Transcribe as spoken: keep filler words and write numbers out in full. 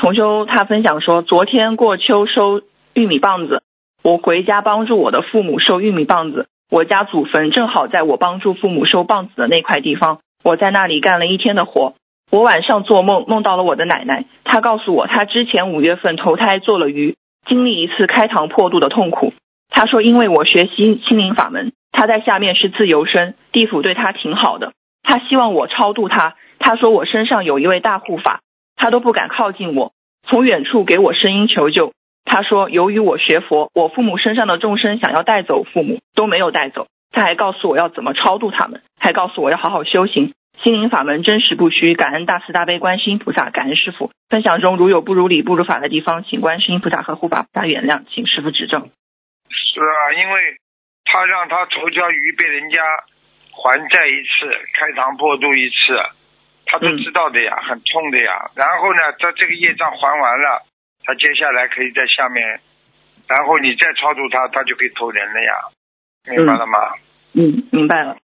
同修他分享说，昨天过秋收玉米棒子，我回家帮助我的父母收玉米棒子，我家祖坟正好在我帮助父母收棒子的那块地方，我在那里干了一天的活。我晚上做梦，梦到了我的奶奶，她告诉我她之前五月份投胎做了鱼，经历一次开膛破肚的痛苦。她说因为我学习心灵法门，她在下面是自由身，地府对她挺好的，她希望我超度她。她说我身上有一位大护法，她都不敢靠近我，从远处给我声音求救。她说由于我学佛，我父母身上的众生想要带走父母都没有带走。她还告诉我要怎么超度他们，还告诉我要好好修行，心灵法门真实不虚，感恩大慈大悲观世音菩萨，感恩师父。分享中如有不如理不如法的地方，请观世音菩萨和护法菩萨原谅，请师父指正。 是啊，因为他让他头条鱼被人家还债一次，开膛破肚一次，他都知道的呀、嗯、很痛的呀。然后呢他这个业障还完了，他接下来可以在下面，然后你再超度他，他就可以投人了呀，明白了吗？ 嗯，嗯明白了。